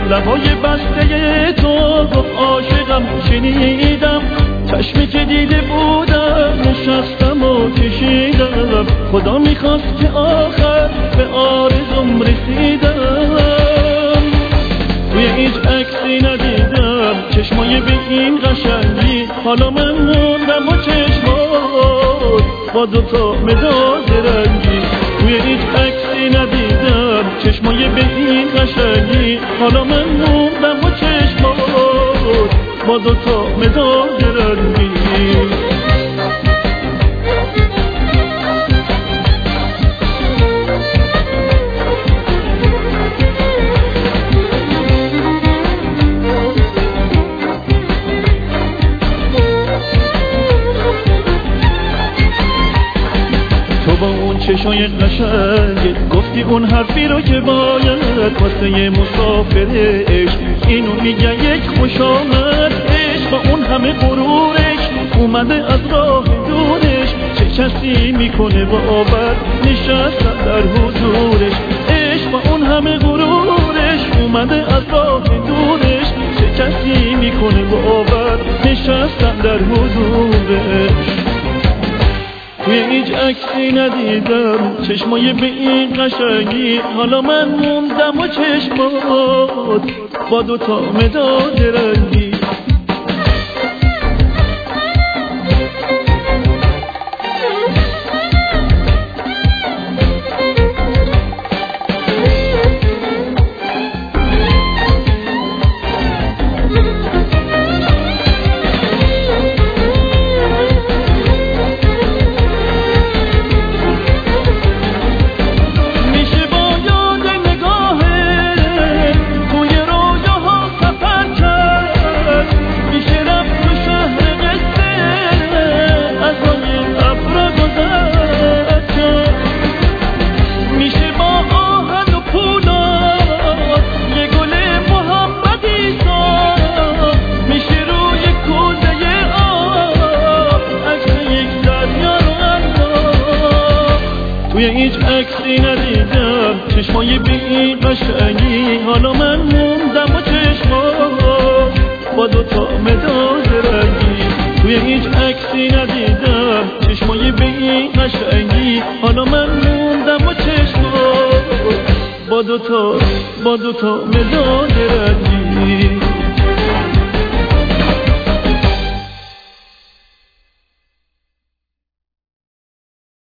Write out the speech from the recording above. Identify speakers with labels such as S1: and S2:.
S1: لبای بسته تو گفت عاشقم، شنیدم چشمی که دیده بودم نشستم و کشیدم. خدا میخواست که آخر به آرزوم رسیدم. توی هیچ عکسی ندیدم چشمای به این قشنگی، حالا من موندم و چشمات با دوتا مداد رنگی. توی هیچ عکسی ندیدم چشمای به این قشنگی، حالا من موندم و چشمات با دوتا مداد رنگی. با اون چشای قشنگ گفتی اون حرفی رو که باید واسه مسافر عشق، اینو میگه یک خوش آمد عشق. با اون همه غرورش اومده از راه دورش، چه کسی میکنه باور نشستن در حضورش. عشق با اون همه غرورش اومده از راه دورش، چه کسی میکنه باور نشستن در حضورش. توی هیچ عکسی ندیدم چشمای به این قشنگی، حالا من موندم و چشمات با دوتا مداد رنگی. توی هیچ عکسی ندیدم چشمای به این قشنگی، حالا من موندم و چشمات با دوتا مداد رنگی. توی هیچ عکسی ندیدم چشمای به این قشنگی، حالا من موندم و چشمات با دوتا مداد رنگی.